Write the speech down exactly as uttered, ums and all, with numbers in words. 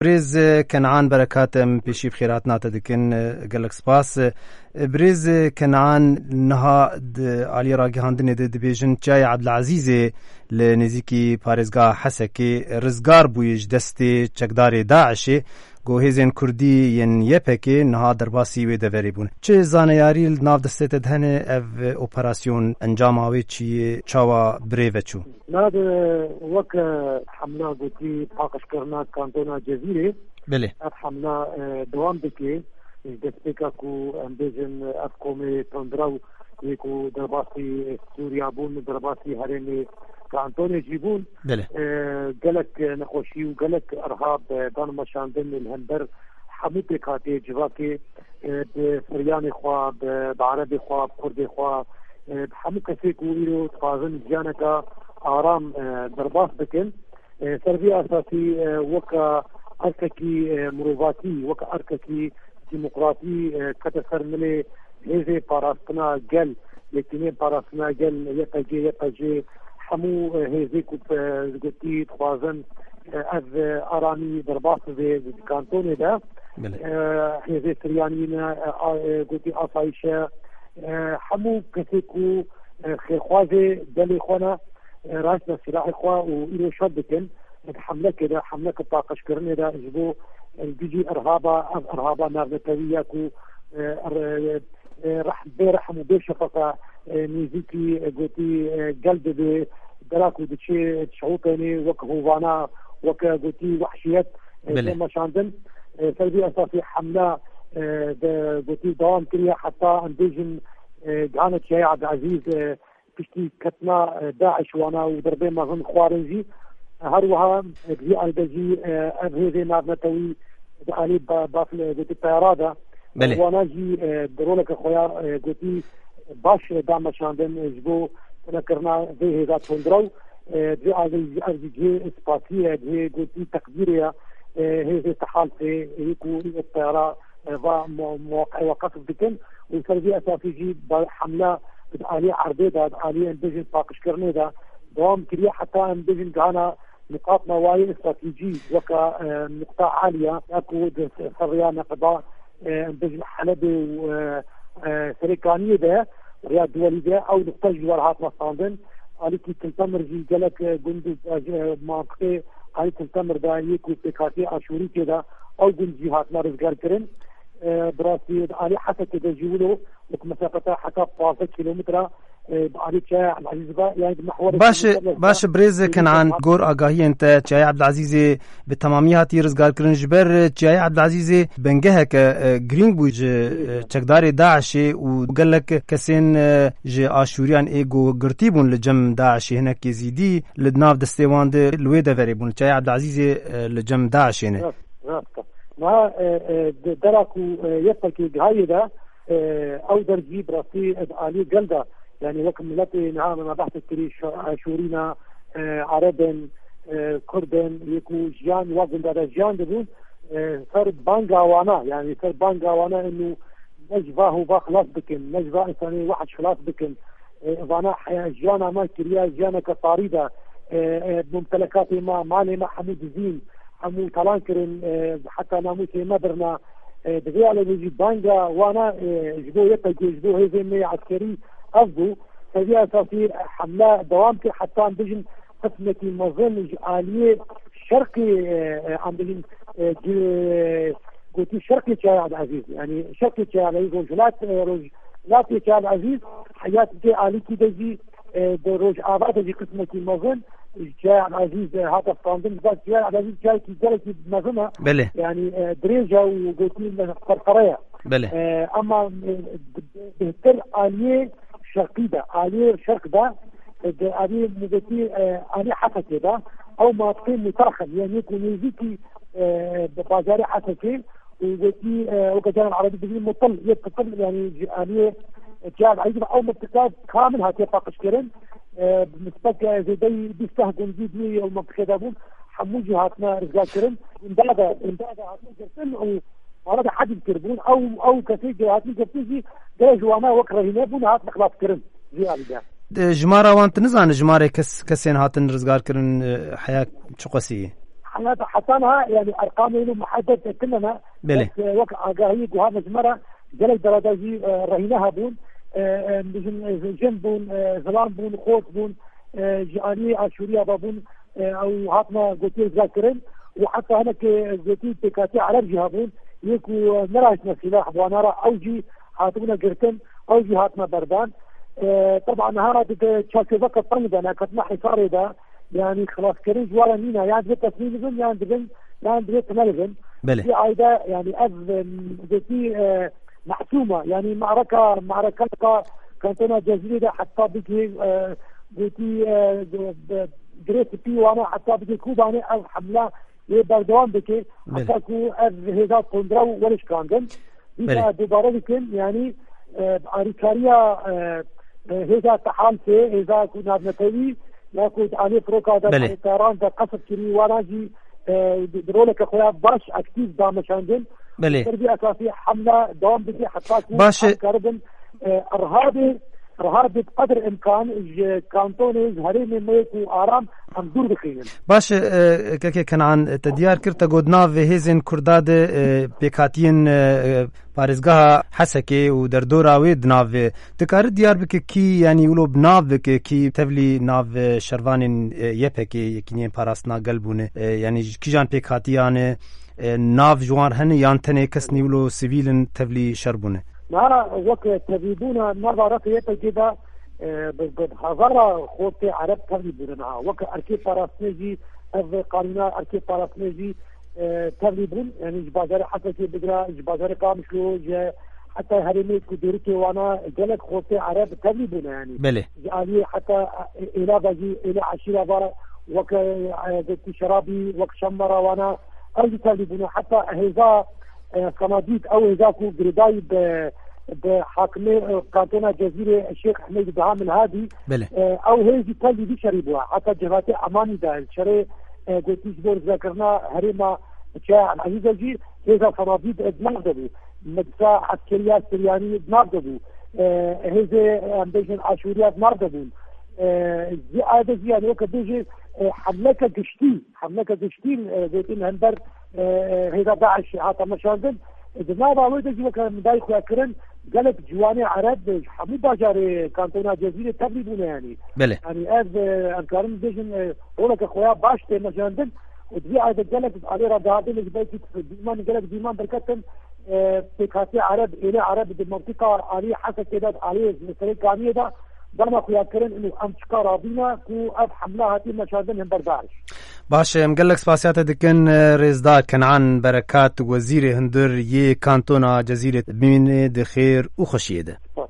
بريز كنعان بركاتم بشي بخيراتنا تدكن قالك سباس بريز كنعان نها علي راقي هاندن دبيجن جاي عبد العزيز لنزيكي باريزغا حسكي رزقار بويج دستي چکدار داعشي گوهزین کردی ین یپکی نها درباسی و دوری بون چه زانیاری ناف دسته دهنه او اپراسیون انجام آوی چی چاوا بریو چو ناد وک حمله گوتی پاکش کرنا کانتونا جزیره بله اب حمله دوام بکی دسته کا کو امبیجن اب کومه تندراو یکو درباسی سوریا بون درباسی هرمی كأنتوني جيبون قالك نخوشي وقالك إرهاب دان مشاندن الهندر حموتي كاتي جواكي بفرياني خوا بعربي خوا بكردي خوا بحمو كسيك وإيرو تفاظن جانكا آرام درباس بكن سربي أساسي وكا أرككي مروفاتي وكا أرككي ديمقراطي كتسر ملي هذي باراستنا جل لكنين باراستنا جل يقجي يقجي همو هزيك قلتي تخوازن از ارامي درباس في كانتوني ده هزي سريانيين قلتي اصايشه همو كسيكو خوازي دلي خونا راشنا سلاح اخوا وإلو شدكن حملة كده حملة كطاقش كرني ده جبو بيجي ارهابا ارهابا نارنتوية كو رح بيرحمو بيشفقا نيزيكي قلتي قلب بي دراكو دشي تشعوطني وك هوفانا وك قلتي وحشيات لما شاندن سلبي اساسي حمله قلتي دوام كريا حتى انديجن كانت شيء عبد العزيز بشتي كتنا داعش وانا وضربي مازن خوارنجي هروها بزي البجي ابهيزي نارنتوي علي بافل قلتي الطيارة وانا جي درولك خويا قلتي باش دام شاندن جبو نكرنا به ذات فندرو دي ارجي اسباتيه دي قلتي تقديريه هذه تحالفه يكو الطياره موقع وقف بكن وسربي اساسي جي حمله بدالي عربيده بدالي بيجن باقش كرنيدا دوام كريا حتى بيجن كان نقاط نوايا استراتيجي وكا نقطه عاليه اكو سريان قضاء بيجن حلبي وسريكانيه ده رياض دولي ده او نقطه جوارهات مصاندن علي كي تنتمر جي جلك جند منطقه علي تنتمر ده يكو بكاتي اشوري كده او جند جهات رزقار كرن براسي علي حتى كده جولو مسافه حتى خمسة كيلومتر علي شاي عبد العزيز يعني محور باش باش بريز كان عن غور اغاهي انت شاي عبد العزيز بالتماميه هاتي رزقار كرن جبر شاي عبد العزيز بنجهك جرين بوج تشكدار داعش وقال لك كسين جي اشوريان ايجو قرتيبون لجم داعش هناك يزيدي لدناف دستيواند الويدا فيريبون شاي عبد العزيز لجم داعش هنا ما دركو يفكي هاي ده او درجي براسي علي جلده يعني وقت ملتي نعم ما بحث التريش اشورينا عربن كردن يكو جان وقت ده جان دبون صار بانجا وانا يعني صار بانجا وانا انه نجفاه باخلاص بكن نجفاه انساني واحد خلاص بكن وانا جانا ما كريا جانا كطاريده ممتلكاتي ما مالي ما حمود زين حمو تلانكرن حتى ناموسي مدرنا دغيا على بيجي بانجا وانا جبو يتجي جبو هزمي عسكري قصده فدي اساسي حمله دوامتي حتى عم بيجن قسمه المظن آلية شرقي عم بيجن قلتي شرقي شاي عبد العزيز يعني شرقي شاي عبد العزيز رجلات رجلات شاي عبد العزيز حياة دي آلية دجي روج آباد دجي قسمه المظن شاي عبد العزيز هذا الصندوق بس شاي عبد العزيز شاي كي جلسي بمظنها يعني دريجة وقلتي قرقرية اما بهتر آلية شرقي ده آلية شرق ده آلية مدتي آلية حسكي ده أو مناطقين مترخم يعني يكون يزيكي ببازاري حسكي وقتي وكجان العربي بدي مطل يتطل يعني آلية جاب عيدنا أو منطقات كامل هاتي فاقش كرن بالنسبة زي دي بيستهجن جدي أو منطقة دابون حمو جهاتنا رزقا كرن اندادا اندادا هاتنا جرسن وأنا حد يكربون أو أو كثير جهات يجتزي درج وما وكره هنابون هات خلاص كرن زيادة ده جمارة وانت نزان جمارة كس كسين هاتن رزقار كرن حياة شقسية حطانها يعني ارقام له محدد كلنا بس وقت اقاهي وهذا جمره جل درجه رهينها بون جنبون زلام بون خوت بون جاني اشوريا بابون او هاتنا قلتي ذاكرين وحتى هناك قلتي تكاتي على الجهابون يكو نراجنا سلاح بوانارا اوجي هاتونا قرتن اوجي هاتنا بردان طبعا هذا تشاكي وقت طنجة انا كتنا حصاري ده يعني خلاص كريج ولا مينا يعني دي تصميم يعني دي يعني دي تملزم في عايدة يعني أذ دي آه محسومة يعني معركة معركة كانت أنا جزيرة حتى بيجي آه دي آه جريت بي وانا حتى بيجي كوباني أو حملة يبردوان بكي حتى كو أذ هذا قندرو ولش كاندن إذا دوباره بكين يعني عريكاريا آه هذا تحال في إذا كنا نتوي ناخذ عليه فروكا ده طيران ده قصد كري وراجي درولك اخويا باش اكتيف دامشاندن تربيه اساسيه حمله دوام بدي حتى باش كربن ارهابي ارهابي بقدر الامكان كانتونيز هريمي ميكو ارام هم دور بخيل باش كك كان عن تديار كرتا غودنا في هيزن كرداد بكاتين بارزگاه حسكي ودردورا ودناف تكار ديار بك كي يعني يقولوا بناف بك كي تبلي ناف شروان يبكي كينين باراسنا قلبونه يعني كيجان بكاتيان ناف جوار هن يانتني كسني يقولوا سيفيلن تبلي شربونه ما وقت تبيدونا نظرة يتجد بهذا خوتي عرب تبلي بونها وقت أركي باراسنجي أذ قانونا أركي باراسنجي تبلي بون يعني جبازار حتى كي بقرا جبازار كامشلو حتى هرمي كديركي وانا جلك خوتي عرب تبلي بون يعني بله يعني حتى إلى بجي إلى عشرة بارا وقت شرابي وقت شمرة وانا أرجع تبلي بون حتى هذا قناديد او هذاكو جريداي بحاكمه كانتونا جزيره الشيخ حميد دهام الهادي او هي تالي دي شريبوها حتى جهات اماني ده شري قلت جبور ذكرنا هريما شاع العزيزه جي هذا قناديد ادنابدو مدفع عسكريه سريانيه ادنابدو هذا امبيشن اشوريا ادنابدو زياده يعني وقت بيجي حملك قشتي حملك قشتي قلت هندر هذا داعش حتى مشاندن دماغ عويد جوا كان مدايخ ياكرن قالت جواني عرب حمو باجاري كانتونا جزيرة تبريبونا يعني بله يعني اذ انكارن ديجن هولك اخويا باش تي مشاندن ودبي عايد قالت علي رادادين اللي بيتي ديمان قالت ديمان بركتن بكاتي عرب الى عرب بالمنطقة علي حسب كده علي مثل كامية ده دانا خويا كرن انه امشكا رابينا كو اف حمله هاتي مشاهدن هم بردارش باش مقلق سباسيات دكن رزدا كنعان بركات وزير هندر يه كانتونا جزيرة بمين دخير وخشيده